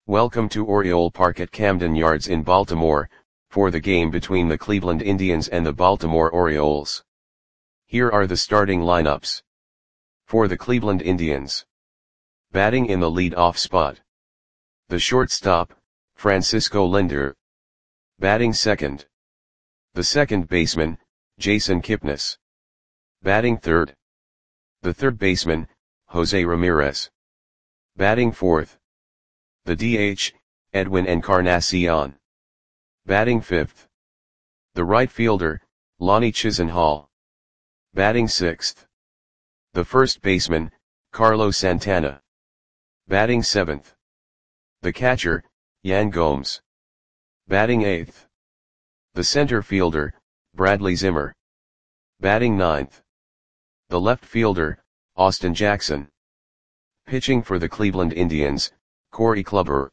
Welcome to Oriole Park at Camden Yards in Baltimore, for the game between the Cleveland Indians and the Baltimore Orioles. Here are the starting lineups. For the Cleveland Indians. Batting in the lead-off spot. The shortstop, Francisco Lindor. Batting second. The second baseman, Jason Kipnis. Batting third. The third baseman, Jose Ramirez. Batting fourth. The DH, Edwin Encarnacion. Batting fifth. The right fielder, Lonnie Chisenhall. Batting sixth. The first baseman, Carlos Santana. Batting seventh. The catcher, Yan Gomes. Batting eighth. The center fielder, Bradley Zimmer. Batting ninth. The left fielder, Austin Jackson. Pitching for the Cleveland Indians, Corey Kluber.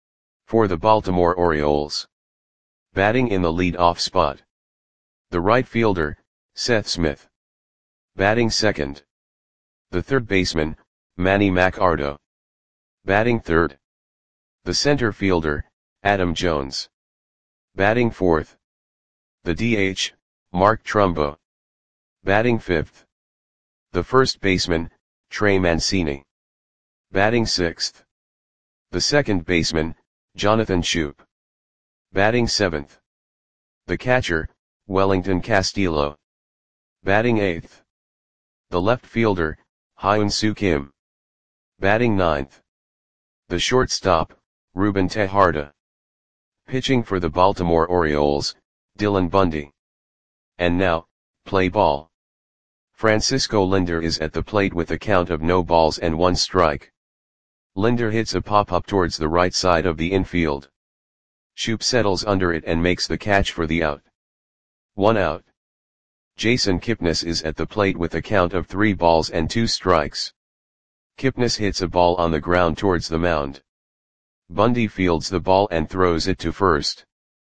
For the Baltimore Orioles. Batting in the lead-off spot. The right fielder, Seth Smith. Batting second. The third baseman, Manny Machado. Batting third. The center fielder, Adam Jones. Batting fourth. The DH, Mark Trumbo. Batting fifth. The first baseman, Trey Mancini. Batting sixth. The second baseman, Jonathan Schoop. Batting seventh. The catcher, Wellington Castillo. Batting eighth. The left fielder, Hyun-Soo Kim. Batting ninth. The shortstop, Ruben Tejada. Pitching for the Baltimore Orioles, Dylan Bundy. And now, play ball. Francisco Lindor is at the plate with a count of no balls and one strike. Lindor hits a pop-up towards the right side of the infield. Schoop settles under it and makes the catch for the out. 1 out. Jason Kipnis is at the plate with a count of 3 balls and 2 strikes. Kipnis hits a ball on the ground towards the mound. Bundy fields the ball and throws it to first.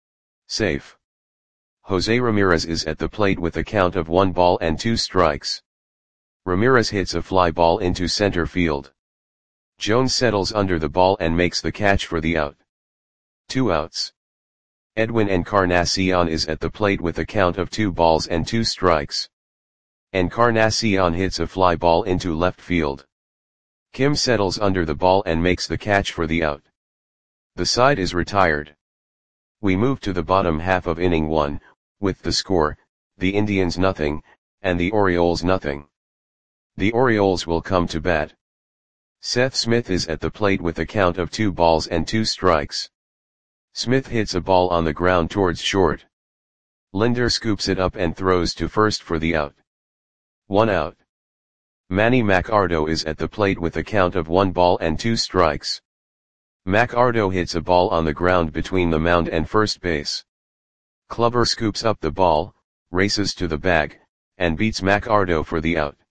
Safe. Jose Ramirez is at the plate with a count of 1 ball and 2 strikes. Ramirez hits a fly ball into center field. Jones settles under the ball and makes the catch for the out. 2 outs. Edwin Encarnacion is at the plate with a count of 2 balls and 2 strikes. Encarnacion hits a fly ball into left field. Kim settles under the ball and makes the catch for the out. The side is retired. We move to the bottom half of inning 1, with the score, the Indians nothing, and the Orioles nothing. The Orioles will come to bat. Seth Smith is at the plate with a count of 2 balls and 2 strikes. Smith hits a ball on the ground towards short. Lindor scoops it up and throws to first for the out. 1 out. Manny Machado is at the plate with a count of 1 ball and 2 strikes. Machado hits a ball on the ground between the mound and first base. Kluber scoops up the ball, races to the bag, and beats Machado for the out.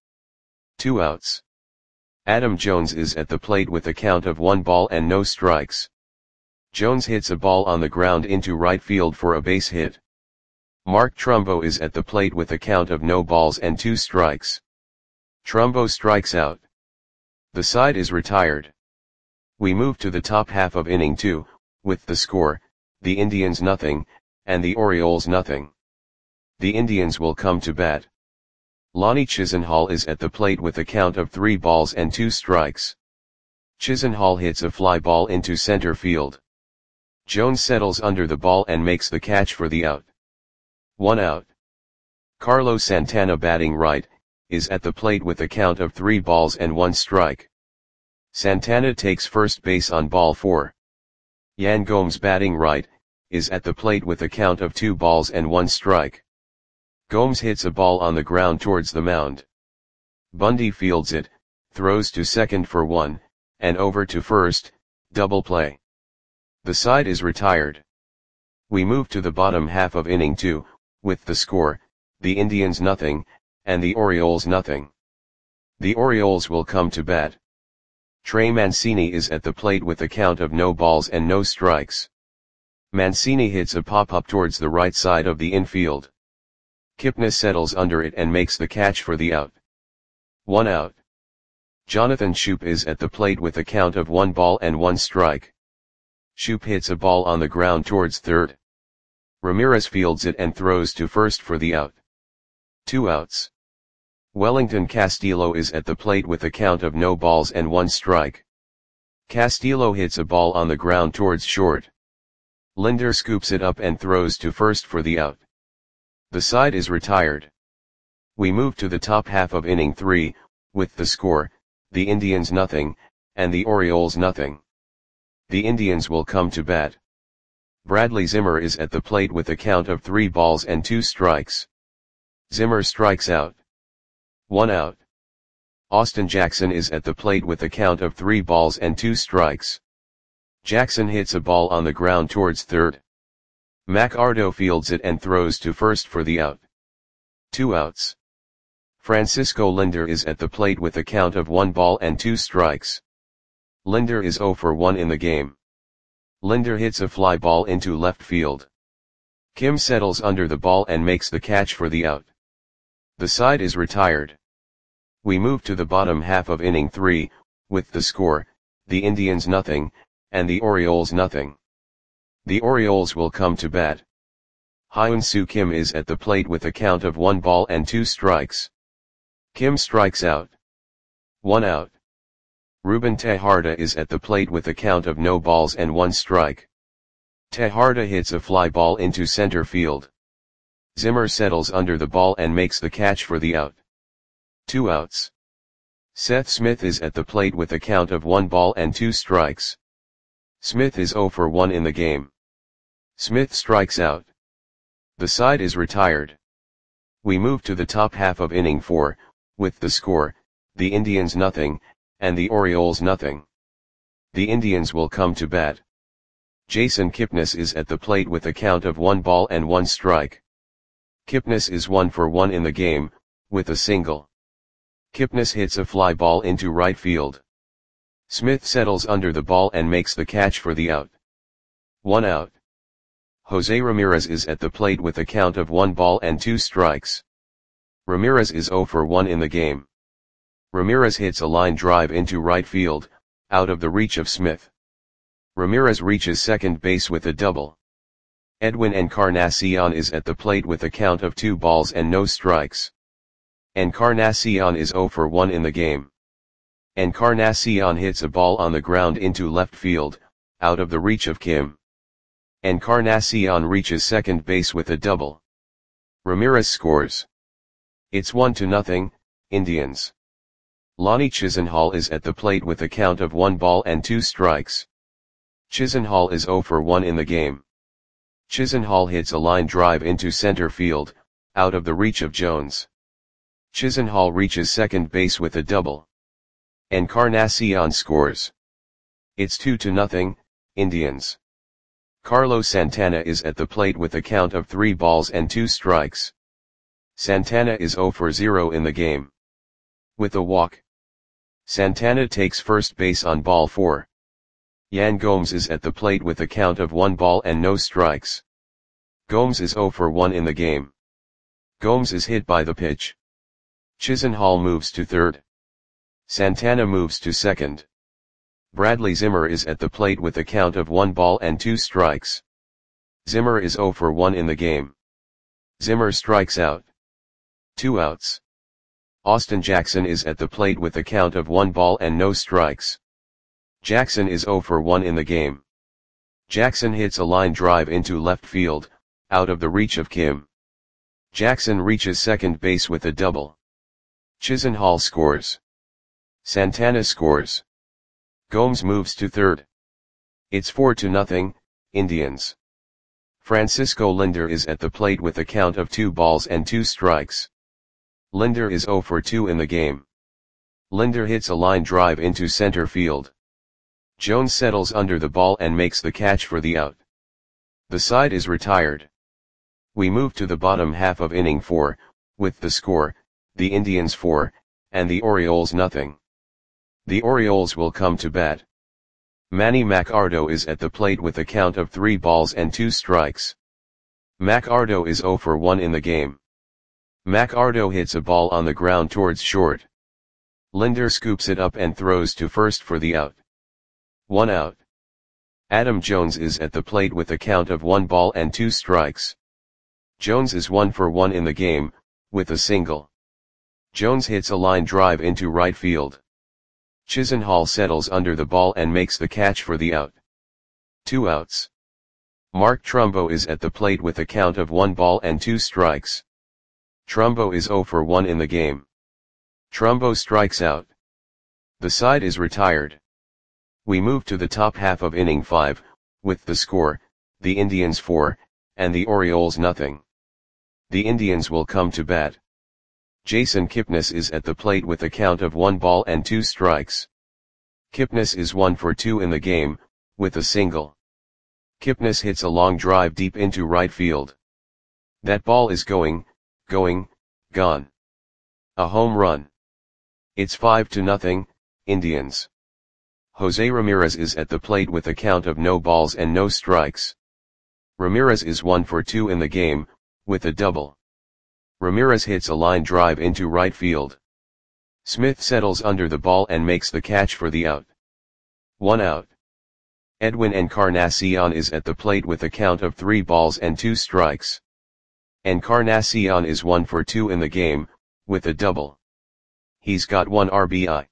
2 outs. Adam Jones is at the plate with a count of 1 ball and no strikes. Jones hits a ball on the ground into right field for a base hit. Mark Trumbo is at the plate with a count of no balls and 2 strikes. Trumbo strikes out. The side is retired. We move to the top half of inning 2, with the score, the Indians nothing, and the Orioles nothing. The Indians will come to bat. Lonnie Chisenhall is at the plate with a count of 3 balls and 2 strikes. Chisenhall hits a fly ball into center field. Jones settles under the ball and makes the catch for the out. 1 out. Carlos Santana batting right, is at the plate with a count of 3 balls and 1 strike. Santana takes first base on ball 4. Yan Gomes batting right, is at the plate with a count of 2 balls and 1 strike. Gomes hits a ball on the ground towards the mound. Bundy fields it, throws to second for 1, and over to first, double play. The side is retired. We move to the bottom half of inning 2, with the score, the Indians nothing, and the Orioles nothing. The Orioles will come to bat. Trey Mancini is at the plate with a count of no balls and no strikes. Mancini hits a pop-up towards the right side of the infield. Kipnis settles under it and makes the catch for the out. 1 out. Jonathan Schoop is at the plate with a count of 1 ball and 1 strike. Shoop hits a ball on the ground towards third. Ramirez fields it and throws to first for the out. 2 outs. Wellington Castillo is at the plate with a count of no balls and 1 strike. Castillo hits a ball on the ground towards short. Linder scoops it up and throws to first for the out. The side is retired. We move to the top half of inning 3, with the score, the Indians nothing, and the Orioles nothing. The Indians will come to bat. Bradley Zimmer is at the plate with a count of 3 balls and 2 strikes. Zimmer strikes out. 1 out. Austin Jackson is at the plate with a count of 3 balls and 2 strikes. Jackson hits a ball on the ground towards third. McArdo fields it and throws to first for the out. 2 outs. Francisco Linder is at the plate with a count of 1 ball and 2 strikes. Linder is 0 for 1 in the game. Linder hits a fly ball into left field. Kim settles under the ball and makes the catch for the out. The side is retired. We move to the bottom half of inning 3, with the score, the Indians nothing, and the Orioles nothing. The Orioles will come to bat. Hyun-Soo Kim is at the plate with a count of 1 ball and 2 strikes. Kim strikes out. 1 out. Ruben Tejada is at the plate with a count of no balls and 1 strike. Tejada hits a fly ball into center field. Zimmer settles under the ball and makes the catch for the out. 2 outs. Seth Smith is at the plate with a count of 1 ball and 2 strikes. Smith is 0 for 1 in the game. Smith strikes out. The side is retired. We move to the top half of inning 4, with the score, the Indians nothing, and the Orioles nothing. The Indians will come to bat. Jason Kipnis is at the plate with a count of 1 ball and 1 strike. Kipnis is 1 for 1 in the game, with a single. Kipnis hits a fly ball into right field. Smith settles under the ball and makes the catch for the out. 1 out. Jose Ramirez is at the plate with a count of 1 ball and 2 strikes. Ramirez is 0 for 1 in the game. Ramirez hits a line drive into right field, out of the reach of Smith. Ramirez reaches second base with a double. Edwin Encarnacion is at the plate with a count of 2 balls and no strikes. Encarnacion is 0 for 1 in the game. Encarnacion hits a ball on the ground into left field, out of the reach of Kim. Encarnacion reaches second base with a double. Ramirez scores. It's 1-0, Indians. Lonnie Chisenhall is at the plate with a count of 1 ball and 2 strikes. Chisenhall is 0 for 1 in the game. Chisenhall hits a line drive into center field, out of the reach of Jones. Chisenhall reaches second base with a double. Encarnacion scores. It's 2-0, Indians. Carlos Santana is at the plate with a count of 3 balls and 2 strikes. Santana is 0 for 0 in the game. With a walk. Santana takes first base on ball 4. Yan Gomes is at the plate with a count of 1 ball and no strikes. Gomes is 0 for 1 in the game. Gomes is hit by the pitch. Chisenhall moves to third. Santana moves to second. Bradley Zimmer is at the plate with a count of 1 ball and 2 strikes. Zimmer is 0 for 1 in the game. Zimmer strikes out. 2 outs. Austin Jackson is at the plate with a count of 1 ball and no strikes. Jackson is 0 for 1 in the game. Jackson hits a line drive into left field, out of the reach of Kim. Jackson reaches second base with a double. Chisenhall scores. Santana scores. Gomes moves to third. It's 4-0, Indians. Francisco Linder is at the plate with a count of 2 balls and 2 strikes. Linder is 0 for 2 in the game. Linder hits a line drive into center field. Jones settles under the ball and makes the catch for the out. The side is retired. We move to the bottom half of inning 4, with the score, the Indians 4, and the Orioles nothing. The Orioles will come to bat. Manny McArdo is at the plate with a count of 3 balls and 2 strikes. McArdo is 0 for 1 in the game. McArdo hits a ball on the ground towards short. Linder scoops it up and throws to first for the out. 1 out. Adam Jones is at the plate with a count of 1 ball and 2 strikes. Jones is 1 for 1 in the game, with a single. Jones hits a line drive into right field. Chisenhall settles under the ball and makes the catch for the out. 2 outs. Mark Trumbo is at the plate with a count of 1 ball and 2 strikes. Trumbo is 0 for 1 in the game. Trumbo strikes out. The side is retired. We move to the top half of inning 5, with the score, the Indians 4, and the Orioles nothing. The Indians will come to bat. Jason Kipnis is at the plate with a count of 1 ball and 2 strikes. Kipnis is 1 for 2 in the game, with a single. Kipnis hits a long drive deep into right field. That ball is going, gone. A home run. It's 5-0, Indians. Jose Ramirez is at the plate with a count of no balls and no strikes. Ramirez is 1 for 2 in the game, with a double. Ramirez hits a line drive into right field. Smith settles under the ball and makes the catch for the out. 1 out. Edwin Encarnacion is at the plate with a count of 3 balls and 2 strikes. Encarnacion is 1 for 2 in the game, with a double. He's got 1 RBI.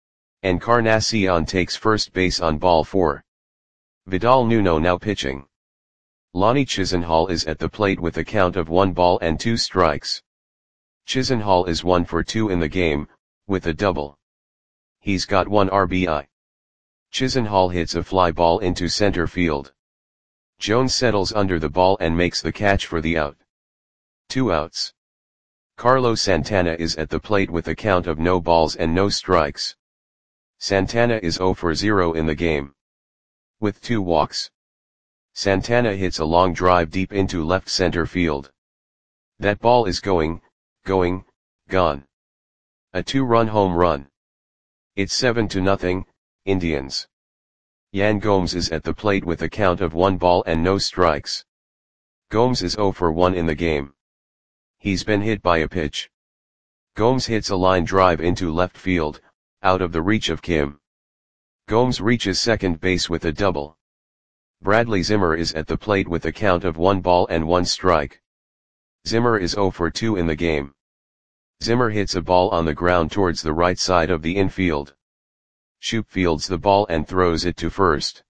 Encarnacion takes first base on ball 4. Vidal Nuno now pitching. Lonnie Chisenhall is at the plate with a count of 1 ball and 2 strikes. Chisenhall is 1 for 2 in the game, with a double. He's got 1 RBI. Chisenhall hits a fly ball into center field. Jones settles under the ball and makes the catch for the out. 2 outs. Carlos Santana is at the plate with a count of no balls and no strikes. Santana is 0 for 0 in the game. With 2 walks. Santana hits a long drive deep into left center field. That ball is going, gone. A 2-run home run. It's 7-0, Indians. Yan Gomes is at the plate with a count of 1 ball and no strikes. Gomes is 0 for 1 in the game. He's been hit by a pitch. Gomes hits a line drive into left field, out of the reach of Kim. Gomes reaches second base with a double. Bradley Zimmer is at the plate with a count of 1 ball and 1 strike. Zimmer is 0 for 2 in the game. Zimmer hits a ball on the ground towards the right side of the infield. Shoop fields the ball and throws it to first.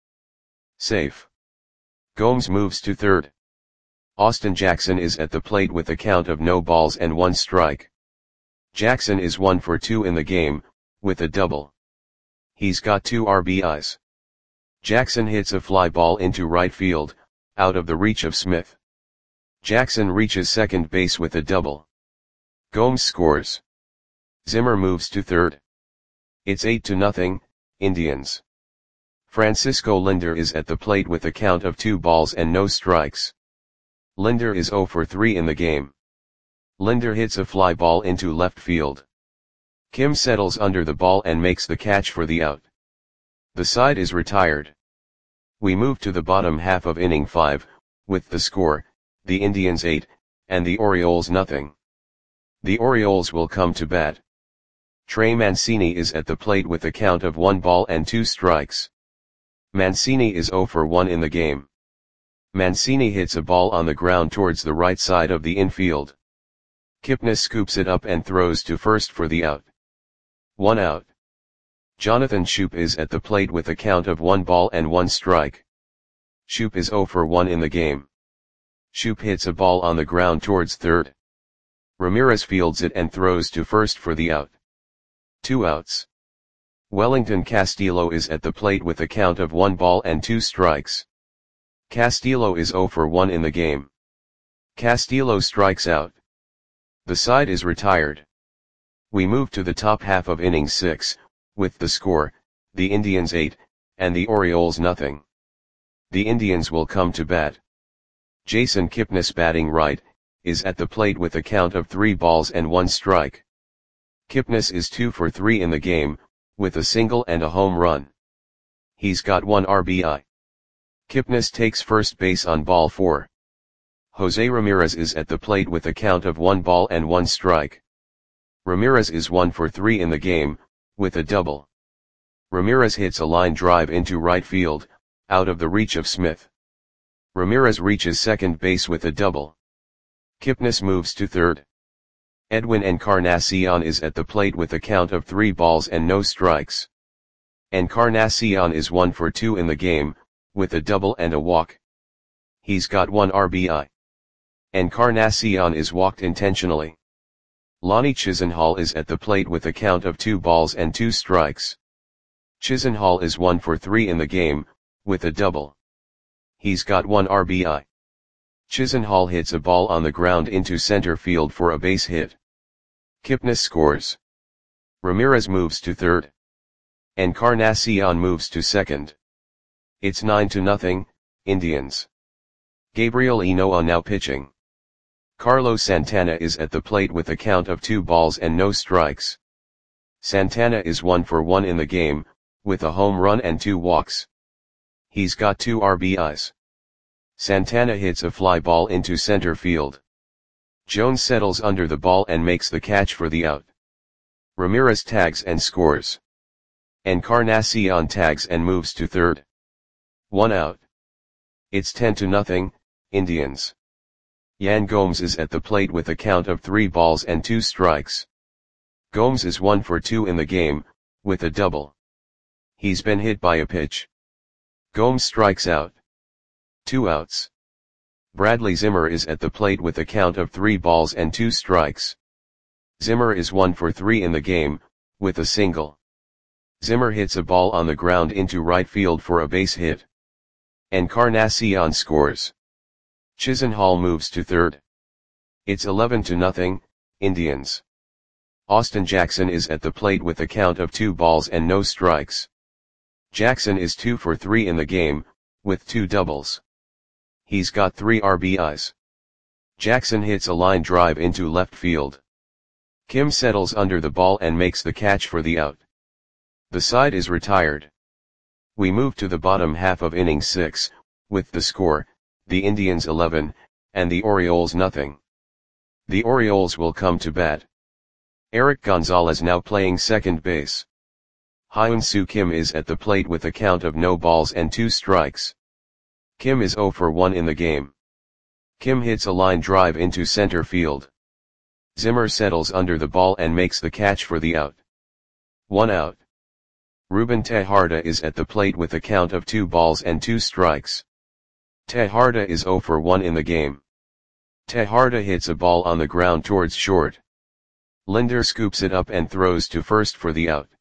Safe. Gomes moves to third. Austin Jackson is at the plate with a count of no balls and 1 strike. Jackson is 1 for 2 in the game, with a double. He's got 2 RBIs. Jackson hits a fly ball into right field, out of the reach of Smith. Jackson reaches second base with a double. Gomes scores. Zimmer moves to third. It's 8-0, Indians. Francisco Lindor is at the plate with a count of 2 balls and no strikes. Lindor is 0 for 3 in the game. Lindor hits a fly ball into left field. Kim settles under the ball and makes the catch for the out. The side is retired. We move to the bottom half of inning 5, with the score, the Indians 8, and the Orioles nothing. The Orioles will come to bat. Trey Mancini is at the plate with a count of 1 ball and 2 strikes. Mancini is 0 for 1 in the game. Mancini hits a ball on the ground towards the right side of the infield. Kipnis scoops it up and throws to first for the out. 1 out. Jonathan Schoop is at the plate with a count of 1 ball and 1 strike. Schoop is 0 for 1 in the game. Schoop hits a ball on the ground towards third. Ramirez fields it and throws to first for the out. 2 outs. Wellington Castillo is at the plate with a count of 1 ball and 2 strikes. Castillo is 0 for 1 in the game. Castillo strikes out. The side is retired. We move to the top half of inning 6, with the score, the Indians 8, and the Orioles nothing. The Indians will come to bat. Jason Kipnis batting right, is at the plate with a count of 3 balls and 1 strike. Kipnis is 2 for 3 in the game, with a single and a home run. He's got 1 RBI. Kipnis takes first base on ball 4. Jose Ramirez is at the plate with a count of 1 ball and 1 strike. Ramirez is 1 for 3 in the game, with a double. Ramirez hits a line drive into right field, out of the reach of Smith. Ramirez reaches second base with a double. Kipnis moves to third. Edwin Encarnacion is at the plate with a count of 3 balls and no strikes. Encarnacion is 1 for 2 in the game, with a double and a walk. He's got 1 RBI. Encarnacion is walked intentionally. Lonnie Chisenhall is at the plate with a count of 2 balls and 2 strikes. Chisenhall is 1 for 3 in the game, with a double. He's got 1 RBI. Chisenhall hits a ball on the ground into center field for a base hit. Kipnis scores. Ramirez moves to third. Encarnacion moves to second. It's 9-0, Indians. Gabriel Enoa now pitching. Carlos Santana is at the plate with a count of 2 balls and no strikes. Santana is 1 for 1 in the game, with a home run and 2 walks. He's got 2 RBIs. Santana hits a fly ball into center field. Jones settles under the ball and makes the catch for the out. Ramirez tags and scores. Encarnacion tags and moves to third. 1 out. It's 10-0, Indians. Yan Gomes is at the plate with a count of 3 balls and 2 strikes. Gomes is 1 for 2 in the game, with a double. He's been hit by a pitch. Gomes strikes out. 2 outs. Bradley Zimmer is at the plate with a count of 3 balls and 2 strikes. Zimmer is 1 for 3 in the game, with a single. Zimmer hits a ball on the ground into right field for a base hit. Encarnacion scores. Chisenhall moves to third. It's 11-0, Indians. Austin Jackson is at the plate with a count of 2 balls and no strikes. Jackson is 2 for 3 in the game, with 2 doubles. He's got 3 RBIs. Jackson hits a line drive into left field. Kim settles under the ball and makes the catch for the out. The side is retired. We move to the bottom half of inning 6, with the score, the Indians 11, and the Orioles nothing. The Orioles will come to bat. Eric Gonzalez now playing second base. Hyun-Soo Kim is at the plate with a count of no balls and 2 strikes. Kim is 0 for 1 in the game. Kim hits a line drive into center field. Zimmer settles under the ball and makes the catch for the out. 1 out. Ruben Tejada is at the plate with a count of 2 balls and 2 strikes. Tejada is 0 for 1 in the game. Tejada hits a ball on the ground towards short. Linder scoops it up and throws to first for the out.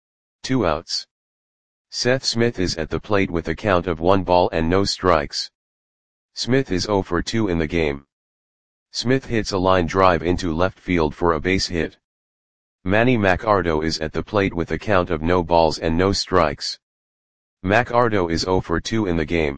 2 outs. Seth Smith is at the plate with a count of 1 ball and no strikes. Smith is 0 for 2 in the game. Smith hits a line drive into left field for a base hit. Manny Macardo is at the plate with a count of no balls and no strikes. Macardo is 0 for 2 in the game.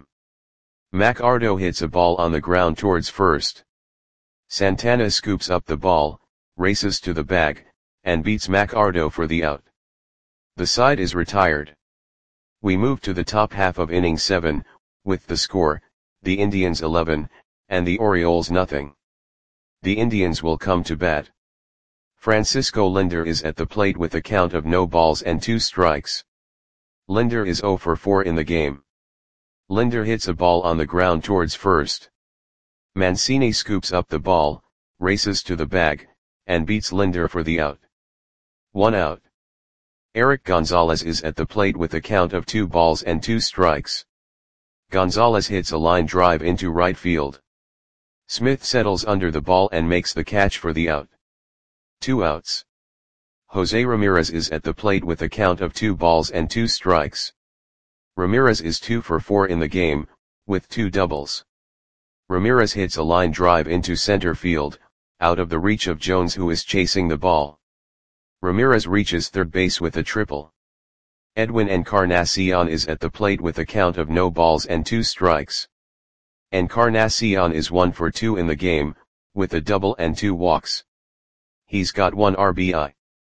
Macardo hits a ball on the ground towards first. Santana scoops up the ball, races to the bag, and beats Macardo for the out. The side is retired. We move to the top half of inning 7, with the score, the Indians 11, and the Orioles nothing. The Indians will come to bat. Francisco Linder is at the plate with a count of no balls and 2 strikes. Linder is 0 for 4 in the game. Linder hits a ball on the ground towards first. Mancini scoops up the ball, races to the bag, and beats Linder for the out. 1 out. Eric Gonzalez is at the plate with a count of 2 balls and 2 strikes. Gonzalez hits a line drive into right field. Smith settles under the ball and makes the catch for the out. 2 outs. Jose Ramirez is at the plate with a count of 2 balls and 2 strikes. Ramirez is 2 for 4 in the game, with 2 doubles. Ramirez hits a line drive into center field, out of the reach of Jones who is chasing the ball. Ramirez reaches third base with a triple. Edwin Encarnacion is at the plate with a count of no balls and 2 strikes. Encarnacion is 1 for 2 in the game, with a double and 2 walks. He's got 1 RBI.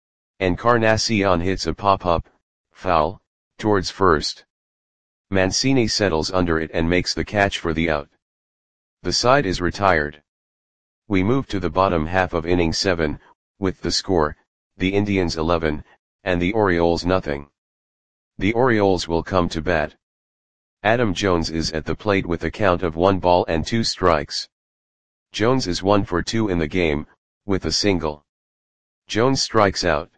Encarnacion hits a pop-up, foul, towards first. Mancini settles under it and makes the catch for the out. The side is retired. We move to the bottom half of inning 7, with the score, the Indians 11, and the Orioles nothing. The Orioles will come to bat. Adam Jones is at the plate with a count of 1 ball and 2 strikes. Jones is 1 for 2 in the game, with a single. Jones strikes out.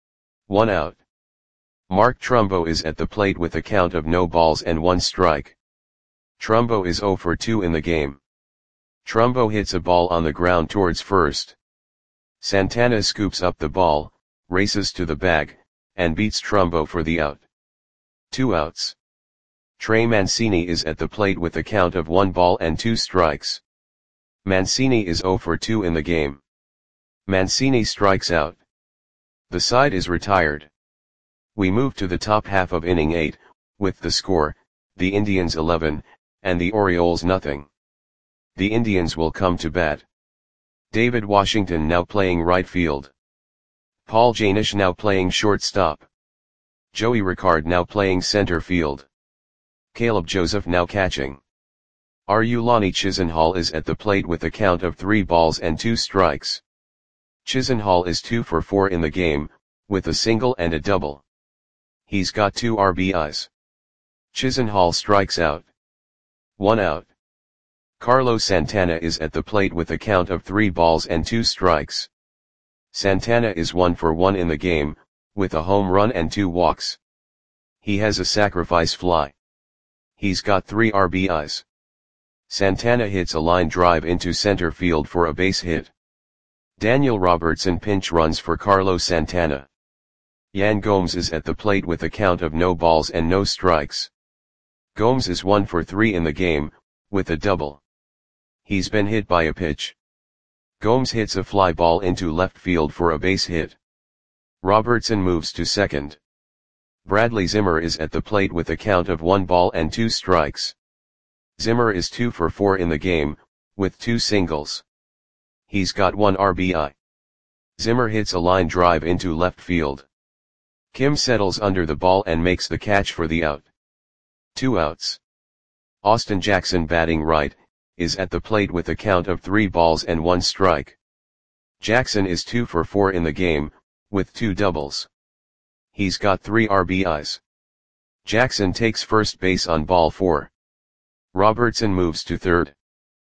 1 out. Mark Trumbo is at the plate with a count of no balls and 1 strike. Trumbo is 0 for 2 in the game. Trumbo hits a ball on the ground towards first. Santana scoops up the ball, races to the bag, and beats Trumbo for the out. 2 outs. Trey Mancini is at the plate with a count of 1 ball and 2 strikes. Mancini is 0 for 2 in the game. Mancini strikes out. The side is retired. We move to the top half of inning 8, with the score, the Indians 11, and the Orioles nothing. The Indians will come to bat. David Washington now playing right field. Paul Janish now playing shortstop. Joey Ricard now playing center field. Caleb Joseph now catching. Lonnie Chisenhall is at the plate with a count of 3 balls and 2 strikes. Chisenhall is 2 for 4 in the game, with a single and a double. He's got 2 RBIs. Chisenhall strikes out. 1 out. Carlos Santana is at the plate with a count of 3 balls and 2 strikes. Santana is 1 for 1 in the game, with a home run and 2 walks. He has a sacrifice fly. He's got 3 RBIs. Santana hits a line drive into center field for a base hit. Daniel Robertson pinch runs for Carlos Santana. Yan Gomes is at the plate with a count of no balls and no strikes. Gomes is 1 for 3 in the game, with a double. He's been hit by a pitch. Gomes hits a fly ball into left field for a base hit. Robertson moves to second. Bradley Zimmer is at the plate with a count of 1 ball and 2 strikes. Zimmer is 2 for 4 in the game, with 2 singles. He's got 1 RBI. Zimmer hits a line drive into left field. Kim settles under the ball and makes the catch for the out. 2 outs. Austin Jackson batting right, is at the plate with a count of 3 balls and 1 strike. Jackson is 2 for 4 in the game, with 2 doubles. He's got 3 RBIs. Jackson takes first base on ball 4. Robertson moves to third.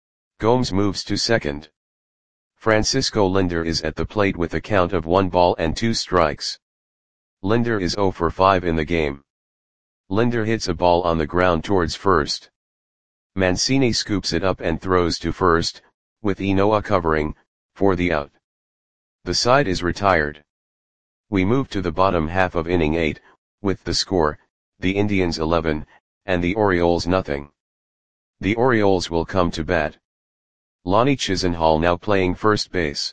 Gomes moves to second. Francisco Lindor is at the plate with a count of 1 ball and 2 strikes. Lindor is 0 for 5 in the game. Lindor hits a ball on the ground towards first. Mancini scoops it up and throws to first, with Inoa covering, for the out. The side is retired. We move to the bottom half of inning 8, with the score, the Indians 11, and the Orioles nothing. The Orioles will come to bat. Lonnie Chisenhall now playing first base.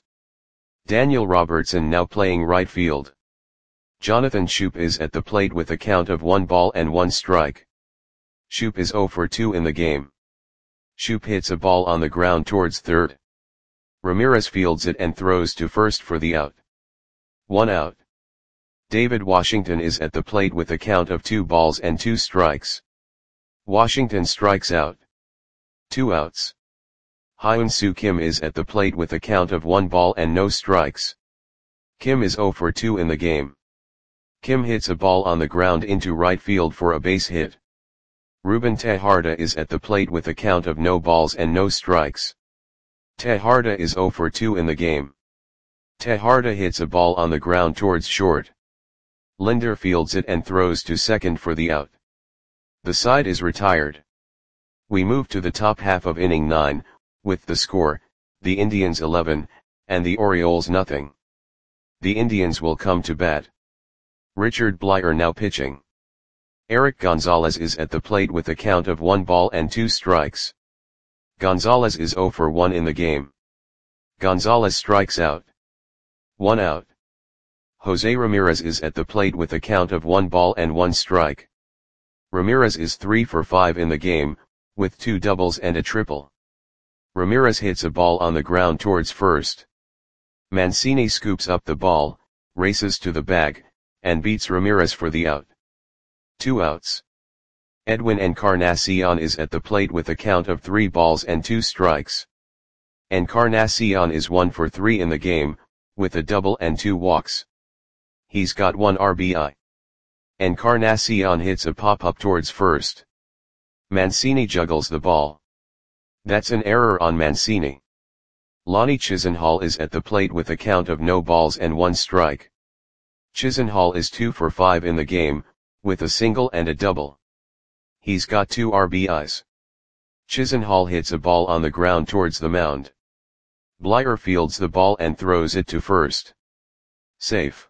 Daniel Robertson now playing right field. Jonathan Schoop is at the plate with a count of 1 ball and 1 strike. Schoop is 0 for 2 in the game. Schoop hits a ball on the ground towards third. Ramirez fields it and throws to first for the out. 1 out. David Washington is at the plate with a count of 2 balls and 2 strikes. Washington strikes out. 2 outs. Hyun-Soo Kim is at the plate with a count of 1 ball and no strikes. Kim is 0 for 2 in the game. Kim hits a ball on the ground into right field for a base hit. Ruben Tejada is at the plate with a count of no balls and no strikes. Tejada is 0 for 2 in the game. Tejada hits a ball on the ground towards short. Lindor fields it and throws to second for the out. The side is retired. We move to the top half of inning 9, with the score, the Indians 11, and the Orioles nothing. The Indians will come to bat. Richard Bleier now pitching. Eric Gonzalez is at the plate with a count of 1 ball and 2 strikes. Gonzalez is 0 for 1 in the game. Gonzalez strikes out. 1 out. Jose Ramirez is at the plate with a count of 1 ball and 1 strike. Ramirez is 3 for 5 in the game, with 2 doubles and a triple. Ramirez hits a ball on the ground towards first. Mancini scoops up the ball, races to the bag, and beats Ramirez for the out. 2 outs. Edwin Encarnacion is at the plate with a count of 3 balls and 2 strikes. Encarnacion is 1 for 3 in the game, with a double and 2 walks. He's got 1 RBI. Encarnacion hits a pop-up towards first. Mancini juggles the ball. That's an error on Mancini. Lonnie Chisenhall is at the plate with a count of no balls and 1 strike. Chisenhall is 2 for 5 in the game, with a single and a double. He's got 2 RBIs. Chisenhall hits a ball on the ground towards the mound. Blyer fields the ball and throws it to first. Safe.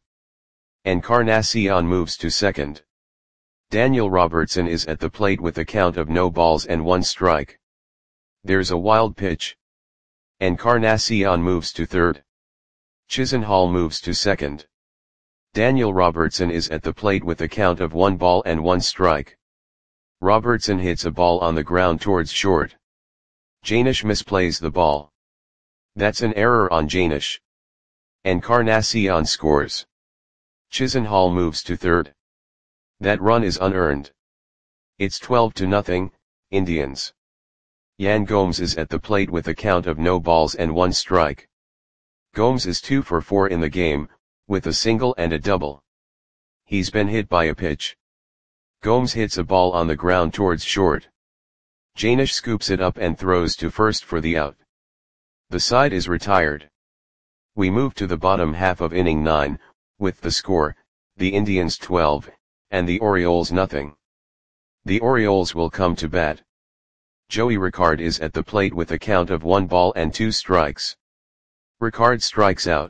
Encarnacion moves to second. Daniel Robertson is at the plate with a count of no balls and 1 strike. There's a wild pitch. Encarnacion moves to third. Chisenhall moves to second. Daniel Robertson is at the plate with a count of 1 ball and 1 strike. Robertson hits a ball on the ground towards short. Jainisch misplays the ball. That's an error on Jainisch. Encarnacion scores. Chisenhall moves to third. That run is unearned. It's 12-0, Indians. Yan Gomes is at the plate with a count of no balls and 1 strike. Gomes is 2 for 4 in the game, with a single and a double. He's been hit by a pitch. Gomes hits a ball on the ground towards short. Jainisch scoops it up and throws to first for the out. The side is retired. We move to the bottom half of inning 9, with the score, the Indians 12, and the Orioles nothing. The Orioles will come to bat. Joey Ricard is at the plate with a count of 1 ball and 2 strikes. Ricard strikes out.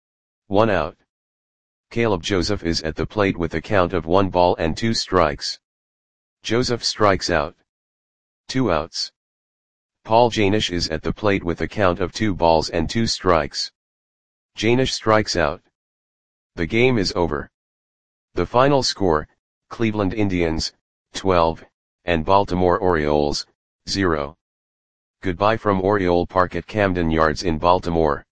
1 out. Caleb Joseph is at the plate with a count of 1 ball and 2 strikes. Joseph strikes out. 2 outs. Paul Jainisch is at the plate with a count of 2 balls and 2 strikes. Jainisch strikes out. The game is over. The final score, Cleveland Indians, 12, and Baltimore Orioles, 0. Goodbye from Oriole Park at Camden Yards in Baltimore.